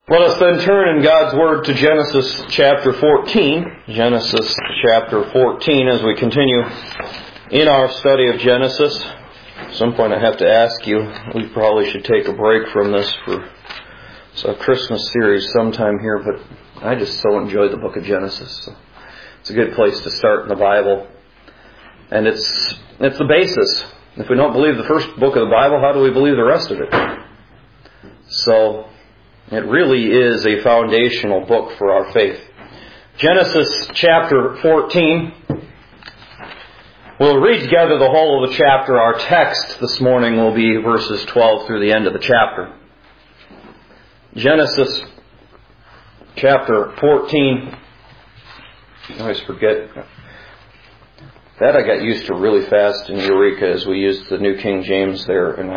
Let us then turn in God's Word to Genesis chapter 14. Genesis chapter 14 as we continue in our study of Genesis. At some point I have to ask you, we probably should take a break from this for a Christmas series sometime here, but I just so enjoy the book of Genesis. So it's a good place to start in the Bible. And it's the basis. If we don't believe the first book of the Bible, how do we believe the rest of it? So it really is a foundational book for our faith. Genesis chapter 14. We'll read together the whole of the chapter. Our text this morning will be verses 12 through the end of the chapter. Genesis chapter 14. I always forget. That I got used to really fast in Eureka as we used the New King James there, and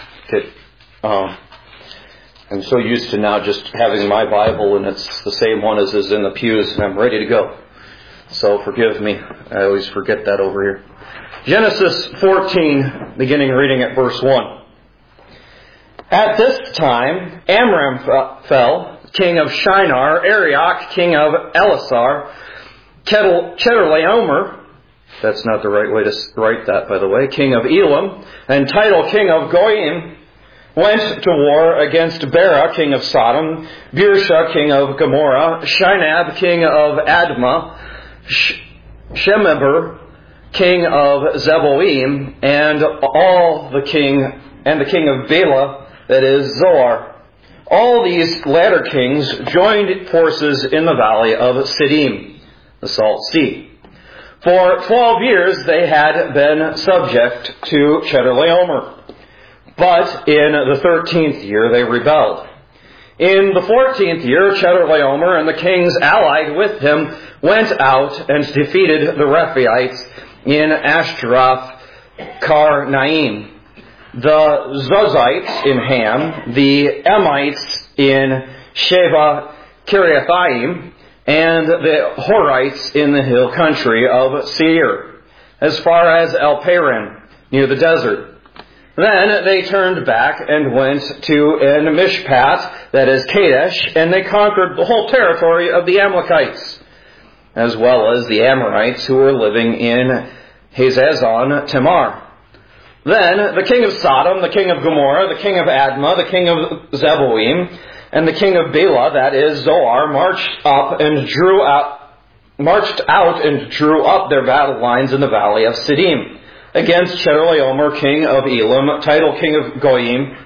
I'm so used to now just having my Bible, and it's the same one as is in the pews, and I'm ready to go. So forgive me. I always forget that over here. Genesis 14, beginning reading at verse 1. At this time, Amram fell, king of Shinar, Arioch, king of Elasar, Chedorlaomer, that's not the right way to write that, by the way, king of Elam, and Tidal, king of Goyim, went to war against Bera, king of Sodom, Birsha, king of Gomorrah, Shinab, king of Admah, Shemeber, king of Zeboim, and the king of Bela, that is Zoar. All these latter kings joined forces in the valley of Siddim, the Salt Sea. For 12 years they had been subject to Chedorlaomer. But in the 13th year they rebelled. In the 14th year, Chedorlaomer and the kings allied with him went out and defeated the Rephaites in Ashtaroth Karnaim, the Zuzites in Ham, the Emites in Sheva Kiriathaim, and the Horites in the hill country of Seir, as far as El Paran, near the desert. Then they turned back and went to En-Mishpat, that is Kadesh, and they conquered the whole territory of the Amalekites, as well as the Amorites who were living in Hazazon Tamar. Then the king of Sodom, the king of Gomorrah, the king of Admah, the king of Zeboim, and the king of Bela, that is Zoar, marched out and drew up their battle lines in the valley of Siddim, against Chedorlaomer, king of Elam, Tidal, king of Goyim,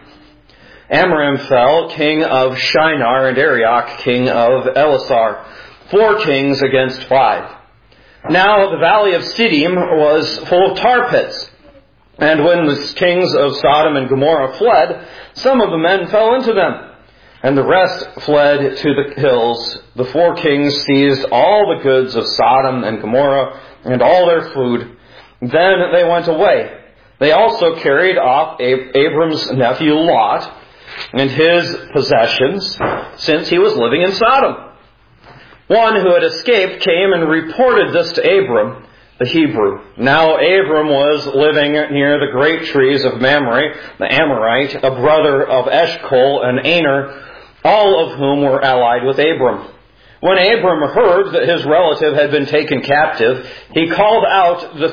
Amram fell, king of Shinar, and Arioch, king of Elasar, 4 kings against 5. Now the valley of Siddim was full of tar pits, and when the kings of Sodom and Gomorrah fled, some of the men fell into them, and the rest fled to the hills. The 4 kings seized all the goods of Sodom and Gomorrah and all their food. Then they went away. They also carried off Abram's nephew Lot and his possessions, since he was living in Sodom. One who had escaped came and reported this to Abram, the Hebrew. Now Abram was living near the great trees of Mamre, the Amorite, a brother of Eshcol and Aner, all of whom were allied with Abram. When Abram heard that his relative had been taken captive, he called out the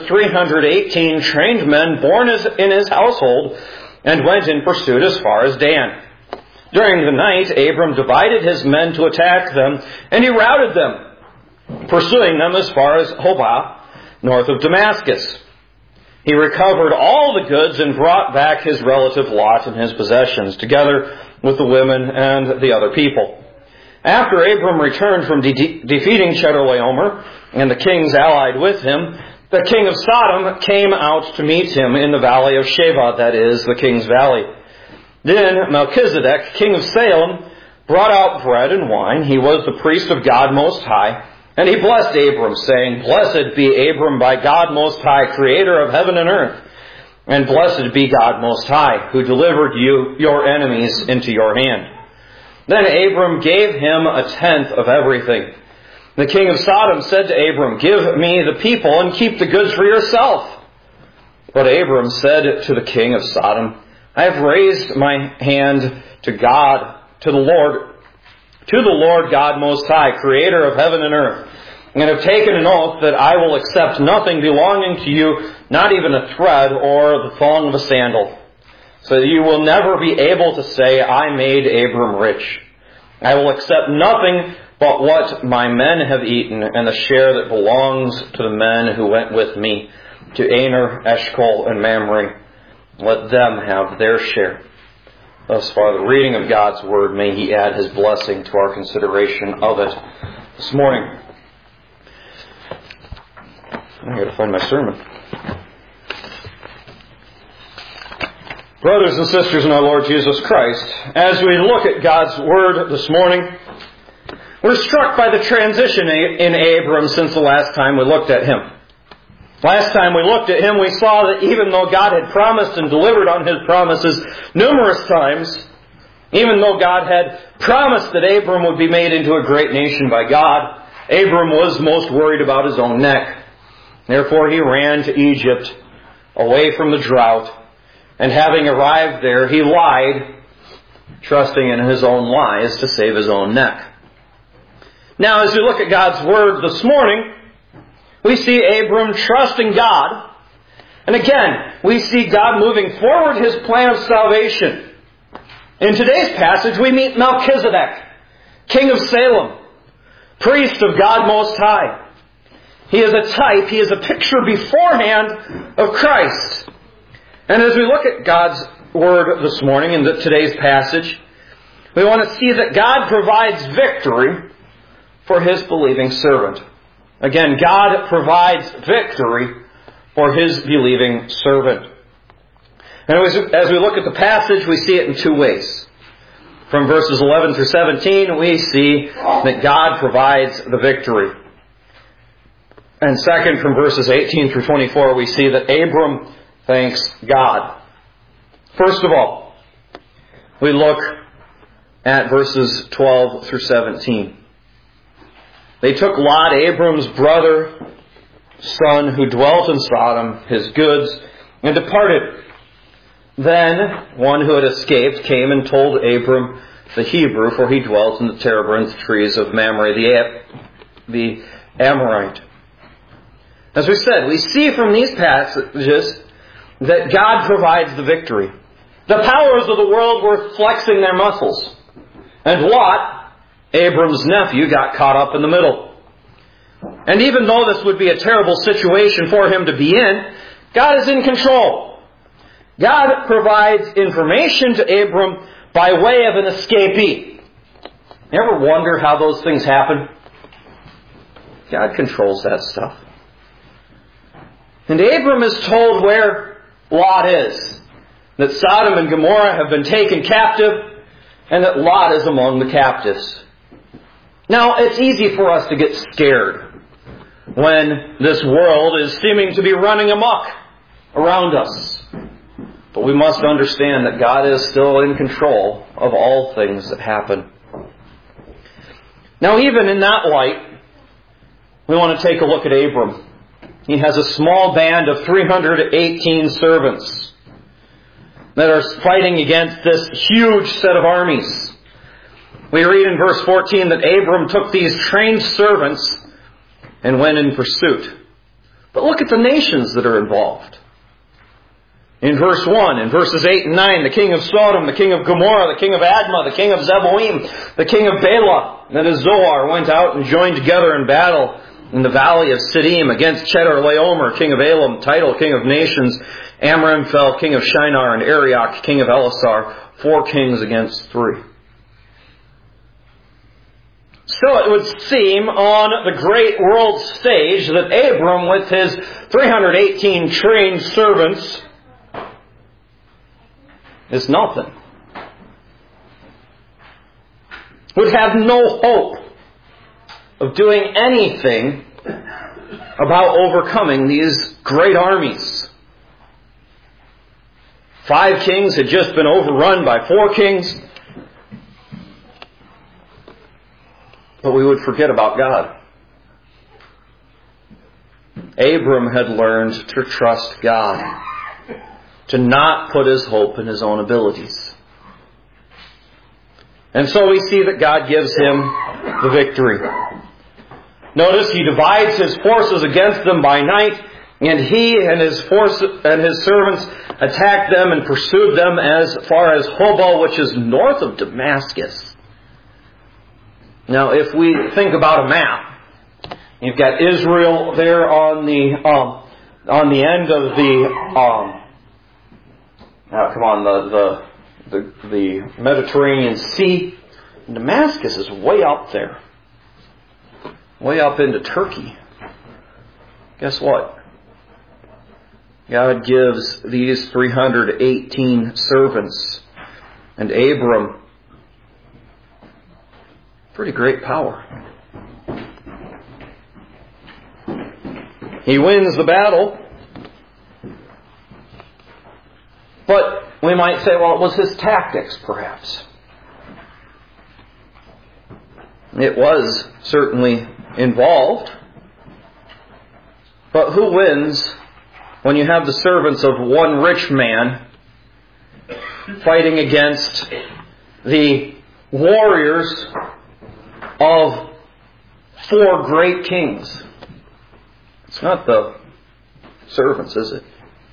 318 trained men born in his household and went in pursuit as far as Dan. During the night, Abram divided his men to attack them, and he routed them, pursuing them as far as Hobah, north of Damascus. He recovered all the goods and brought back his relative Lot and his possessions, together with the women and the other people. After Abram returned from defeating Chedorlaomer and the kings allied with him, the king of Sodom came out to meet him in the valley of Sheva, that is, the king's valley. Then Melchizedek, king of Salem, brought out bread and wine. He was the priest of God Most High, and he blessed Abram, saying, "Blessed be Abram by God Most High, creator of heaven and earth, and blessed be God Most High, who delivered you, your enemies, into your hand." Then Abram gave him 1/10 of everything. The king of Sodom said to Abram, "Give me the people and keep the goods for yourself." But Abram said to the king of Sodom, "I have raised my hand to God, to the Lord, to the Lord God Most High, Creator of heaven and earth, and have taken an oath that I will accept nothing belonging to you, not even a thread or the thong of a sandal, so that you will never be able to say, I made Abram rich. I will accept nothing but what my men have eaten, and the share that belongs to the men who went with me, to Aner, Eshcol, and Mamre. Let them have their share. Thus far, the reading of God's Word. May He add His blessing to our consideration of it this morning. I've got to find my sermon. Brothers and sisters in our Lord Jesus Christ, as we look at God's Word this morning, we're struck by the transition in Abram since the last time we looked at him. Last time we looked at him, we saw that even though God had promised and delivered on His promises numerous times, even though God had promised that Abram would be made into a great nation by God, Abram was most worried about his own neck. Therefore he ran to Egypt, away from the drought, and having arrived there, he lied, trusting in his own lies to save his own neck. Now, as we look at God's Word this morning, we see Abram trusting God. And again, we see God moving forward His plan of salvation. In today's passage, we meet Melchizedek, king of Salem, priest of God Most High. He is a type, he is a picture beforehand of Christ. And as we look at God's Word this morning in today's passage, we want to see that God provides victory for His believing servant. Again, God provides victory for His believing servant. And as we look at the passage, we see it in two ways. From verses 11 through 17, we see that God provides the victory. And second, from verses 18 through 24, we see that Abram thanks God. First of all, we look at verses 12 through 17. They took Lot, Abram's brother, son, who dwelt in Sodom, his goods, and departed. Then one who had escaped came and told Abram the Hebrew, for he dwelt in the terebinth trees of Mamre the Amorite. As we said, we see from these passages that God provides the victory. The powers of the world were flexing their muscles. And Lot, Abram's nephew, got caught up in the middle. And even though this would be a terrible situation for him to be in, God is in control. God provides information to Abram by way of an escapee. You ever wonder how those things happen? God controls that stuff. And Abram is told where Lot is. That Sodom and Gomorrah have been taken captive, and that Lot is among the captives. Now, it's easy for us to get scared when this world is seeming to be running amok around us. But we must understand that God is still in control of all things that happen. Now, even in that light, we want to take a look at Abram. He has a small band of 318 servants that are fighting against this huge set of armies. We read in verse 14 that Abram took these trained servants and went in pursuit. But look at the nations that are involved. In verse 1, in verses 8 and 9, the king of Sodom, the king of Gomorrah, the king of Admah, the king of Zeboim, the king of Bela, and of Zoar went out and joined together in battle in the valley of Siddim against Chedorlaomer, king of Elam, Tidal, king of nations, Amraphel, king of Shinar, and Arioch, king of Elasar, 4 kings against 3. So it would seem on the great world stage that Abram, with his 318 trained servants, is nothing. Would have no hope of doing anything about overcoming these great armies. 5 kings had just been overrun by 4 kings. But we would forget about God. Abram had learned to trust God, to not put his hope in his own abilities. And so we see that God gives him the victory. Notice he divides his forces against them by night, and he and his servants attacked them and pursued them as far as Hobah, which is north of Damascus. Now, if we think about a map, you've got Israel there on the end of the Mediterranean Sea. And Damascus is way up there, way up into Turkey. Guess what? God gives these 318 servants and Abram pretty great power. He wins the battle. But we might say, well, it was his tactics, perhaps. It was certainly involved. But who wins when you have the servants of one rich man fighting against the warriors of 4 great kings? It's not the servants, is it?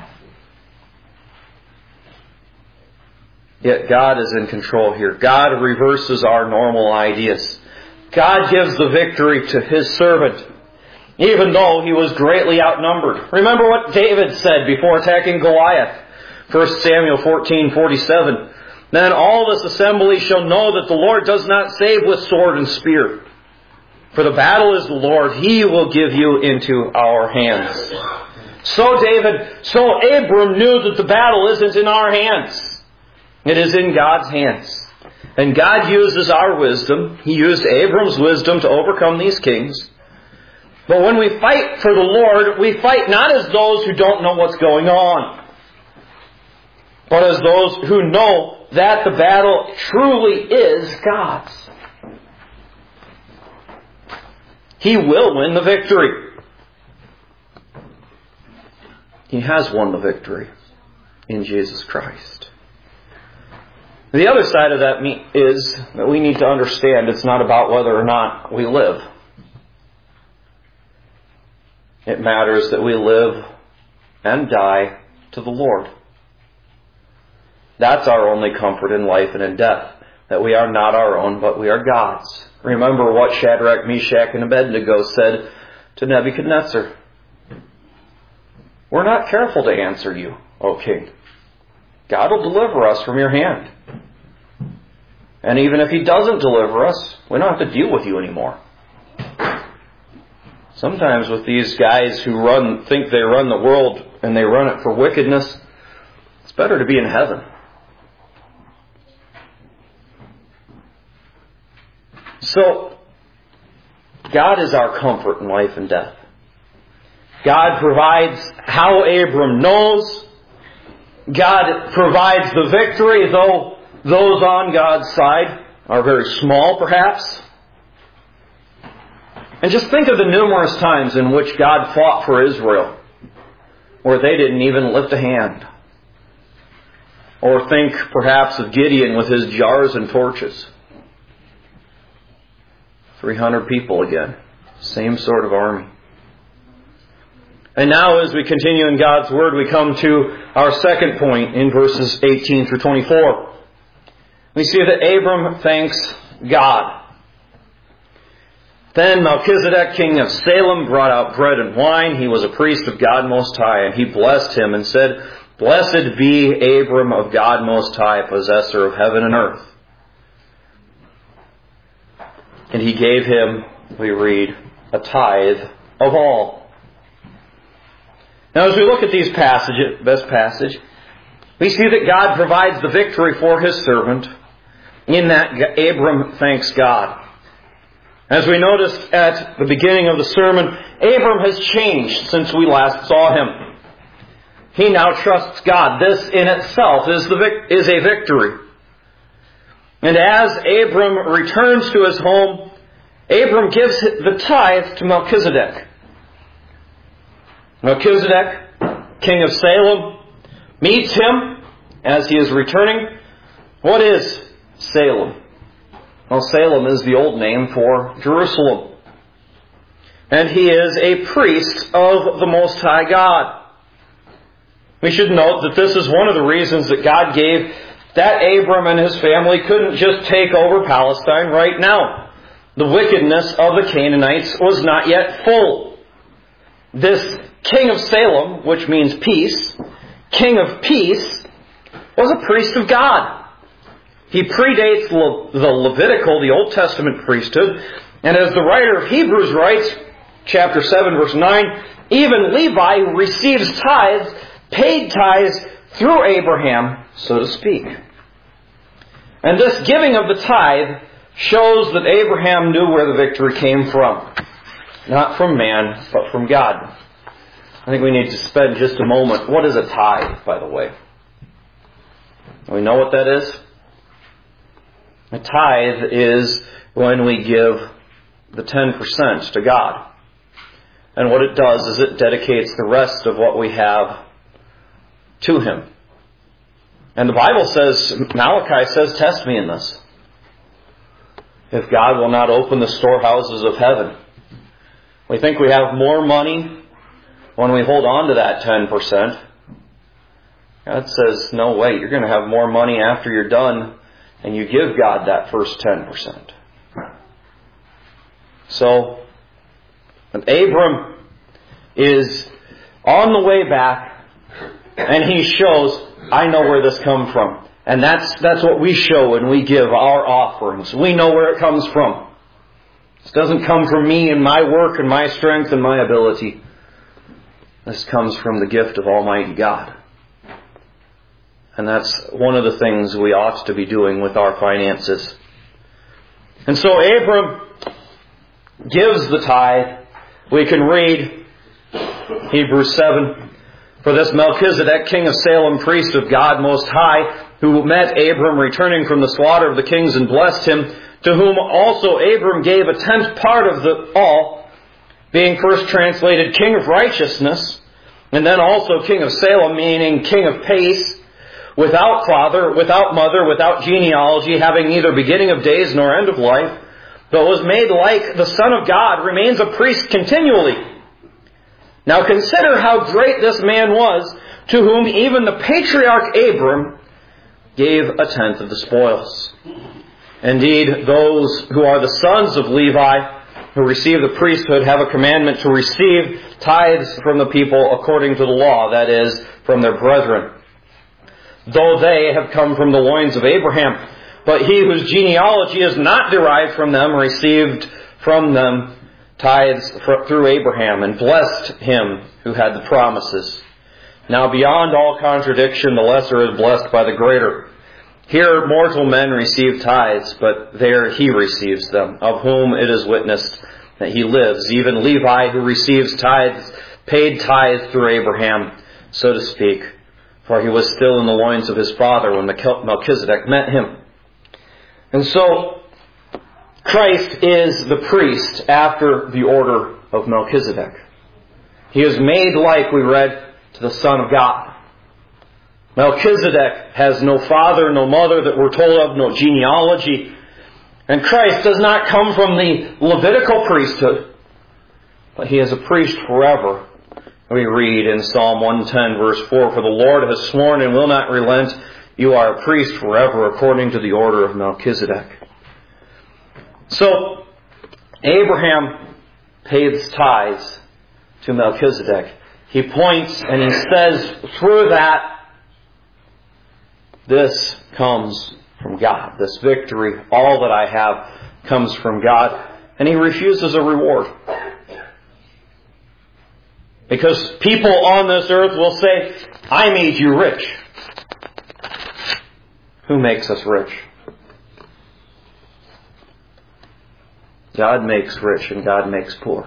Yet God is in control here. God reverses our normal ideas. God gives the victory to His servant, even though he was greatly outnumbered. Remember what David said before attacking Goliath. 1 Samuel 14:47. Then all this assembly shall know that the Lord does not save with sword and spear. For the battle is the Lord. He will give you into our hands. So Abram knew that the battle isn't in our hands. It is in God's hands. And God uses our wisdom. He used Abram's wisdom to overcome these kings. But when we fight for the Lord, we fight not as those who don't know what's going on, but as those who know that the battle truly is God's. He will win the victory. He has won the victory in Jesus Christ. The other side of that is that we need to understand it's not about whether or not we live. It matters that we live and die to the Lord. That's our only comfort in life and in death. That we are not our own, but we are God's. Remember what Shadrach, Meshach, and Abednego said to Nebuchadnezzar. We're not careful to answer you, O king. God will deliver us from your hand. And even if He doesn't deliver us, we don't have to deal with you anymore. Sometimes with these guys who think they run the world and they run it for wickedness, it's better to be in heaven. So, God is our comfort in life and death. God provides how Abram knows. God provides the victory, though those on God's side are very small, perhaps. And just think of the numerous times in which God fought for Israel, where they didn't even lift a hand. Or think perhaps of Gideon with his jars and torches. 300 people again. Same sort of army. And now as we continue in God's Word, we come to our second point in verses 18 through 24. We see that Abram thanks God. Then Melchizedek, king of Salem, brought out bread and wine. He was a priest of God Most High, and he blessed him and said, Blessed be Abram of God Most High, possessor of heaven and earth. And he gave him, we read, a tithe of all. Now as we look at this passage, we see that God provides the victory for His servant, in that Abram thanks God. As we noticed at the beginning of the sermon, Abram has changed since we last saw him. He now trusts God. This in itself is a victory. And as Abram returns to his home, Abram gives the tithe to Melchizedek. Melchizedek, king of Salem, meets him as he is returning. What is Salem? Well, Salem is the old name for Jerusalem. And he is a priest of the Most High God. We should note that this is one of the reasons that God gave that Abram and his family couldn't just take over Palestine right now. The wickedness of the Canaanites was not yet full. This king of Salem, which means peace, king of peace, was a priest of God. He predates the Levitical, the Old Testament priesthood, and as the writer of Hebrews writes, chapter 7, verse 9, even Levi receives tithes, paid tithes through Abraham, so to speak. And this giving of the tithe shows that Abraham knew where the victory came from. Not from man, but from God. I think we need to spend just a moment. What is a tithe, by the way? Do we know what that is? A tithe is when we give the 10% to God. And what it does is it dedicates the rest of what we have to Him. And the Bible says, Malachi says, test me in this. If God will not open the storehouses of heaven. We think we have more money when we hold on to that 10%. God says, no way, you're going to have more money after you're done and you give God that first 10%. So, Abram is on the way back and he shows, I know where this comes from. And that's what we show when we give our offerings. We know where it comes from. This doesn't come from me and my work and my strength and my ability. This comes from the gift of Almighty God. And that's one of the things we ought to be doing with our finances. And so Abram gives the tithe. We can read Hebrews 7. For this Melchizedek, king of Salem, priest of God Most High, who met Abram returning from the slaughter of the kings and blessed him, to whom also Abram gave a tenth part of the all, being first translated king of righteousness, and then also king of Salem, meaning king of peace, without father, without mother, without genealogy, having neither beginning of days nor end of life, but was made like the Son of God, remains a priest continually. Now consider how great this man was, to whom even the patriarch Abram gave a tenth of the spoils. Indeed, those who are the sons of Levi, who receive the priesthood, have a commandment to receive tithes from the people according to the law, that is, from their brethren, though they have come from the loins of Abraham. But he whose genealogy is not derived from them received from them tithes through Abraham, and blessed him who had the promises. Now beyond all contradiction, the lesser is blessed by the greater. Here mortal men receive tithes, but there he receives them, of whom it is witnessed that he lives. Even Levi, who receives tithes, paid tithes through Abraham, so to speak, for he was still in the loins of his father when Melchizedek met him. And so, Christ is the priest after the order of Melchizedek. He is made like, we read, to the Son of God. Melchizedek has no father, no mother that we're told of, no genealogy. And Christ does not come from the Levitical priesthood, but he is a priest forever. We read in Psalm 110 verse 4, for the Lord has sworn and will not relent, you are a priest forever according to the order of Melchizedek. So, Abraham pays tithes to Melchizedek. He points and he says, through that, this comes from God. This victory, all that I have, comes from God. And he refuses a reward. Because people on this earth will say, I made you rich. Who makes us rich? God makes rich and God makes poor.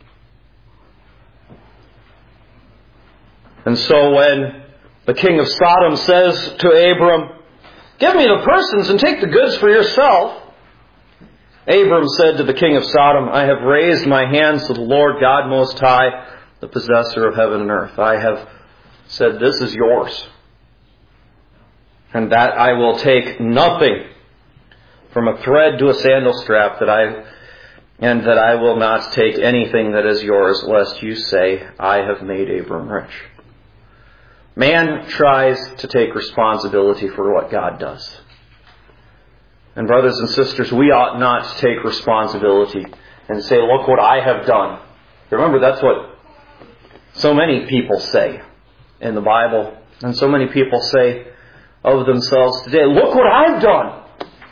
And so when the king of Sodom says to Abram, give me the persons and take the goods for yourself, Abram said to the king of Sodom, I have raised my hands to the Lord God Most High, the possessor of heaven and earth. I have said, this is yours, and that I will take nothing from a thread to a sandal strap, that I will not take anything that is yours, lest you say, I have made Abram rich. Man tries to take responsibility for what God does. And brothers and sisters, we ought not to take responsibility and say, look what I have done. Remember, that's what so many people say in the Bible. And so many people say of themselves today, look what I've done.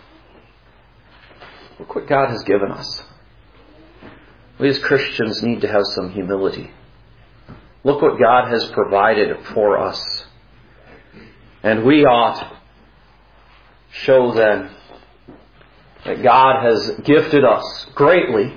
Look what God has given us. We as Christians need to have some humility. Look what God has provided for us. And we ought show then that God has gifted us greatly,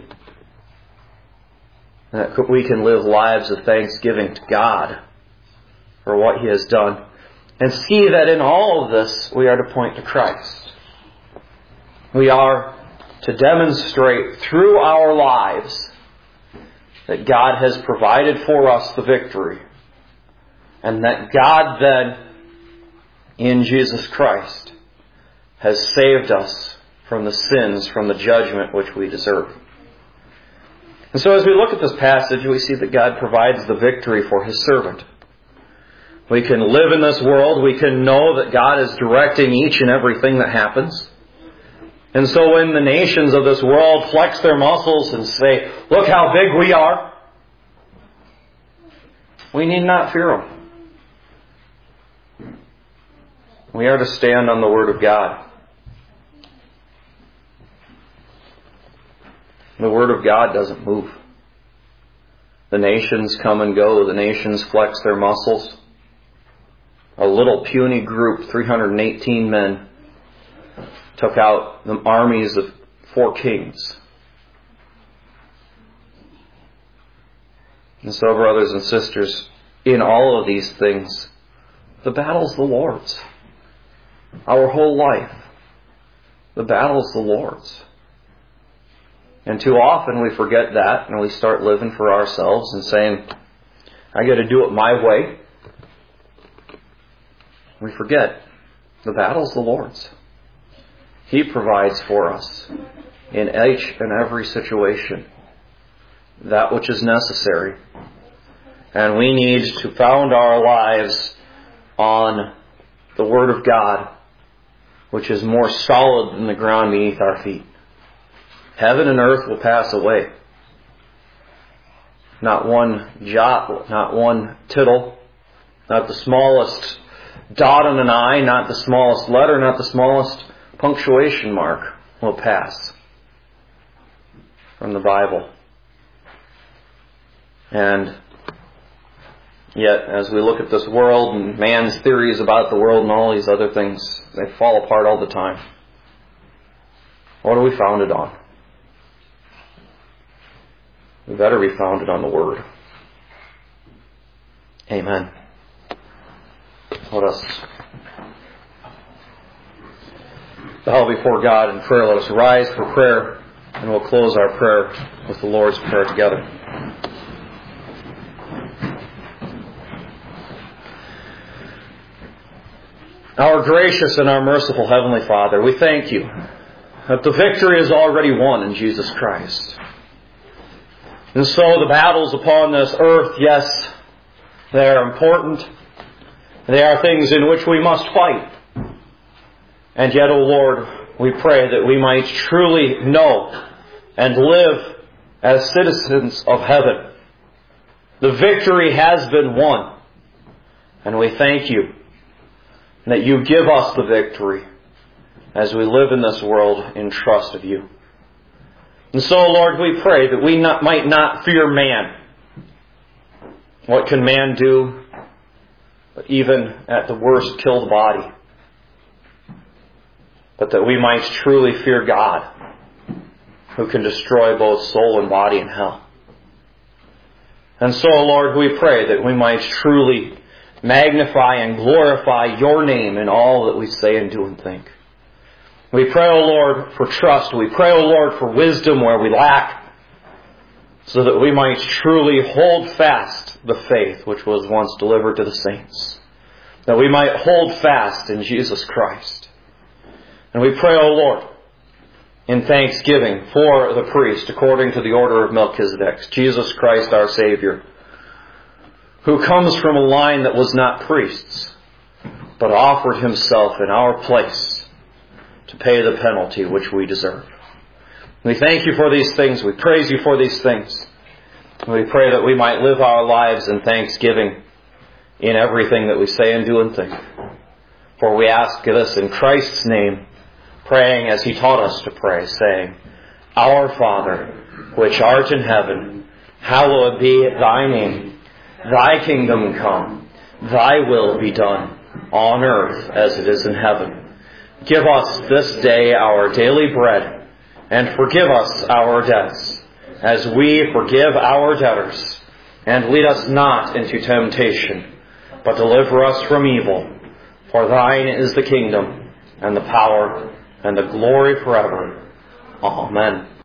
that we can live lives of thanksgiving to God for what He has done. And see that in all of this, we are to point to Christ. We are to demonstrate through our lives that God has provided for us the victory. And that God then, in Jesus Christ, has saved us from the sins, from the judgment which we deserve. And so as we look at this passage, we see that God provides the victory for His servant. We can live in this world. We can know that God is directing each and everything that happens. And so when the nations of this world flex their muscles and say, look how big we are, we need not fear them. We are to stand on the Word of God. The Word of God doesn't move. The nations come and go. The nations flex their muscles. A little puny group, 318 men, took out the armies of 4 kings. And so, brothers and sisters, in all of these things, the battle's the Lord's. Our whole life, the battle's the Lord's. And too often we forget that, and we start living for ourselves and saying, I got to do it my way. We forget the battle's the Lord's. He provides for us in each and every situation that which is necessary. And we need to found our lives on the Word of God, which is more solid than the ground beneath our feet. Heaven and earth will pass away. Not one jot, not one tittle, not the smallest dot on an I, not the smallest letter, not the smallest punctuation mark will pass from the Bible. And yet, as we look at this world and man's theories about the world and all these other things, they fall apart all the time. What are we founded on? We better be founded on the Word. Amen. Let us bow before God in prayer. Let us rise for prayer, and we'll close our prayer with the Lord's Prayer together. Our gracious and our merciful Heavenly Father, we thank You that the victory is already won in Jesus Christ. And so the battles upon this earth, yes, they are important. They are things in which we must fight. And yet, O Lord, we pray that we might truly know and live as citizens of heaven. The victory has been won. And we thank You that You give us the victory as we live in this world in trust of You. And so, Lord, we pray that we might not fear man. What can man do but even at the worst kill the body? But that we might truly fear God, who can destroy both soul and body in hell. And so, Lord, we pray that we might truly magnify and glorify Your name in all that we say and do and think. We pray, O Lord, for trust. We pray, O Lord, for wisdom where we lack, so that we might truly hold fast the faith which was once delivered to the saints. That we might hold fast in Jesus Christ. And we pray, O Lord, in thanksgiving for the priest according to the order of Melchizedek, Jesus Christ our Savior, who comes from a line that was not priests, but offered himself in our place to pay the penalty which we deserve. We thank you for these things. We praise you for these things. We pray that we might live our lives in thanksgiving in everything that we say and do and think. For we ask this in Christ's name, praying as he taught us to pray, saying, Our Father, which art in heaven, hallowed be thy name. Thy kingdom come, thy will be done, on earth as it is in heaven. Give us this day our daily bread, and forgive us our debts, as we forgive our debtors. And lead us not into temptation, but deliver us from evil. For thine is the kingdom, and the power, and the glory forever. Amen.